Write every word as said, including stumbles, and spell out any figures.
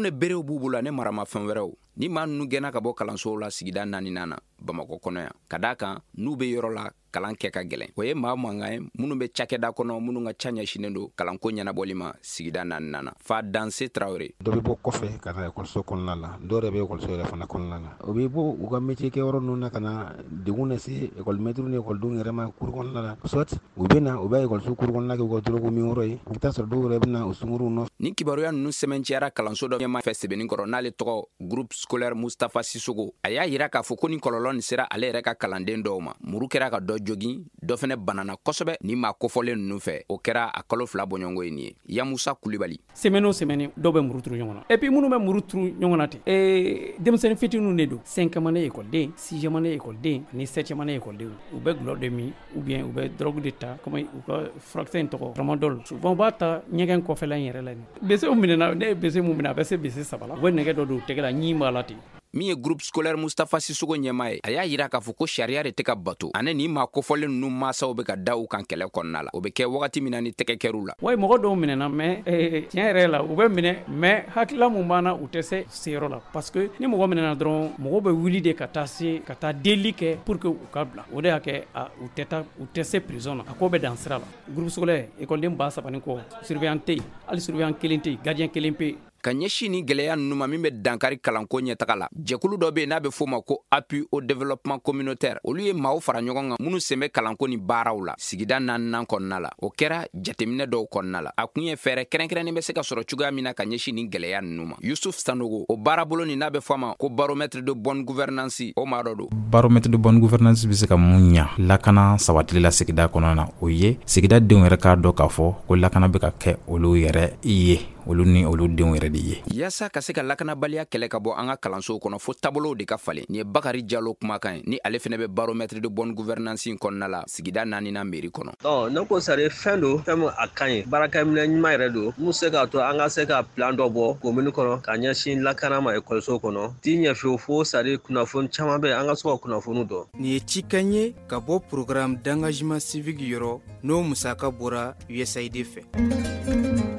ne berew b'u bolo ne marama fɛn wɛrɛw ni maa ninnu gɛnna ka bɔ kalansow la sigida naani na Bamakɔ kɔnɔ yan ka d'a kan n'u bɛ yɔrɔ la kalan kɛ ka gɛlɛn o ye maa mankan ye minnu bɛ cakɛda kɔnɔ minnu ka ca ɲɛsinnen don kalanko ɲɛnabɔli ma sigida naani na fa Danse Traoré dɔ bɛ bɔ kɔfɛ ka na ekɔliso kɔnɔna la dɔw yɛrɛ bɛ ekɔliso yɛrɛ fana kɔnɔna la o bɛ bɔ u ka métier kɛ yɔrɔ ninnu na ka na degun lase ekɔlimɛtiriw ni ekɔlidenw yɛrɛ ma cours kɔnɔna la soit u bɛ na u bɛ ekɔliso cours kɔnɔna kɛ u ka dɔrɔgu min yɔrɔ ye i bɛ taa sɔrɔ dɔw yɛrɛ bɛ na o sunkuruw nɔfɛ. Ni kibaruya ninnu sɛbɛncɛyara kalanso dɔ ɲɛma fɛ Sebenikɔrɔ n'ale tɔgɔ groupe scolaire Mustafa Sisoko a y'a yira k'a fɔ ko ni kɔlɔlɔ nin sera ale yɛrɛ ka kalanden dɔw ma muru kɛra ka dɔ jogin dɔ fɛnɛ banana kosɛbɛ ni maa kofɔlen ninnu fɛ o kɛra a kalo fila bɔɲɔgɔnko ye nin ye Yamusa Kulibali. Semaine o semaine dɔw bɛ muru turu ɲɔgɔn na et puis minnu bɛ muru turu ɲɔgɔn na ten ee denmisɛnnin fitininw de don cinquième année écoleden sixième année écoleden ani septième année écoleden u bɛ gulɔ de min ou bien u bɛ drogue de ta comme u ka furakisɛ in tɔgɔ tramadol souvent u b'a ta ɲɛgɛn kɔfɛla in yɛrɛ la nin bese minɛna ne ye bese mun minɛ a bɛ se bese saba la u bɛ nɛgɛ dɔ don u tɛgɛ la ɲi b'a la ten. Min ye groupe scolaire Mustafa Sisoko ɲɛma ye a y'a yira k'a fɔ ko sariya de tɛ ka bato ani ni maa kofɔlen ninnu mansaw bɛ ka da u kan kɛlɛ kɔnɔna la o bɛ kɛ wagati min na ni tɛgɛ kɛr'u la. Wa mɔgɔ dɔw minɛna mais tiɲɛ yɛrɛ la u bɛ minɛ mais hakilila mun b'an na u tɛ se seyɔrɔ la parce que ni mɔgɔ minɛna dɔrɔn mɔgɔ bɛ wuli de ka taa se ka taa deli kɛ pour que u ka bila o de y'a kɛ u tɛ taa u tɛ se prison na a ko bɛ dan sira la groupe scolaire écoleden ba saba ni kɔ surveillant tɛ yen hali surveillant kelen tɛ yen gardien kelen pe ka ɲɛsin ni gɛlɛya ninnu ma min bɛ dankari kalanko ɲɛtaga la jɛkulu dɔ bɛ yen n'a bɛ fɔ ma ko appui au développement communautaire olu ye maaw fara ɲɔgɔn kan minnu sen bɛ kalanko ni baaraw la sigida naaninan kɔnɔna la o kɛra jateminɛ dɔw kɔnɔna la a kun ye fɛɛrɛ kɛrɛnkɛrɛnnen bɛ se ka sɔrɔ cogoya min na ka ɲɛsin ni gɛlɛya ninnu ma Yusuf Sanogo o baarabolo nin n'a bɛ fɔ ma ko baromètre de bonne gouvernance o maa dɔ don baromètre de bonne gouvernance bɛ se ka mun ɲa lakana sabatili la sigida kɔnɔna na o ye sigida denw yɛrɛ k'a dɔn k'a fɔ ko lakana bɛ ka kɛ olu yɛrɛ ye olu ni olu denw yɛrɛ de ye yasa ka se ka lakanabaliya kɛlɛ ka bɔ an ka kalansow kɔnɔ fo tabolow de ka falen ni ye Bakari Jalo kumakan ye ni ale fɛnɛ bɛ baromètre de bonne gouvernance in kɔnɔna la sigida naaninan mairie kɔnɔ. Ɔ ne ko sari fɛn don fɛn min a kan ye baarakɛminɛ ɲuman yɛrɛ don mun se k'a to an ka se ka plan dɔ bɔ commune kɔnɔ ka ɲɛsin lakana ma ekɔliso kɔnɔ ti ɲɛ fiyewu fo sari kunnafoni caman bɛ an ka se ka kunnafoni dɔn. Nin ye cikan ye ka bɔ programme d'engagement civique yɔrɔ n'o musaka bɔra U S A I D fɛ.